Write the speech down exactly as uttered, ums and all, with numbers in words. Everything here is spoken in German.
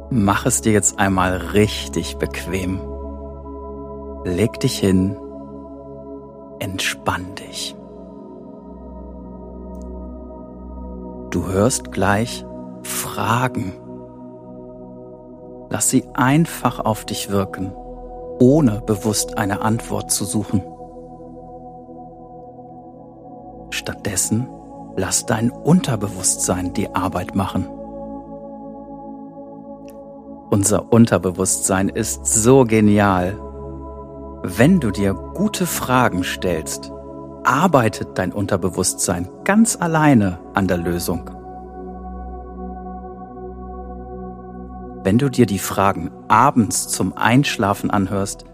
Mach es dir jetzt einmal richtig bequem. Leg dich hin, entspann dich. Du hörst gleich Fragen. Lass sie einfach auf dich wirken, ohne bewusst eine Antwort zu suchen. Stattdessen lass dein Unterbewusstsein die Arbeit machen. Unser Unterbewusstsein ist so genial. Wenn du dir gute Fragen stellst, arbeitet dein Unterbewusstsein ganz alleine an der Lösung. Wenn du dir die Fragen abends zum Einschlafen anhörst,